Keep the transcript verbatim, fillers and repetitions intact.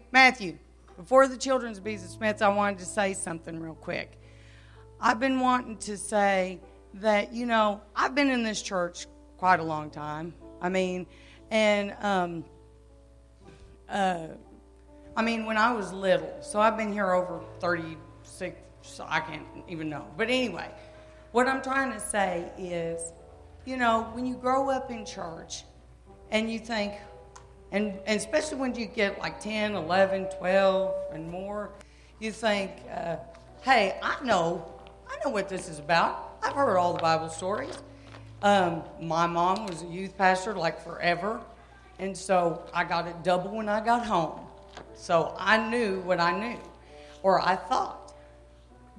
Matthew, before the children's bees of Smiths, I wanted to say something real quick. I've been wanting to say that, you know, I've been in this church quite a long time. I mean, and, um, uh, I mean, when I was little, so I've been here over thirty-six, so I can't even know. But anyway, what I'm trying to say is, you know, when you grow up in church and you think, and, and especially when you get like ten, eleven, twelve and more, you think, uh, hey, I know, I know what this is about. I've heard all the Bible stories. Um, my mom was a youth pastor like forever, and so I got it double when I got home. So I knew what I knew, or I thought.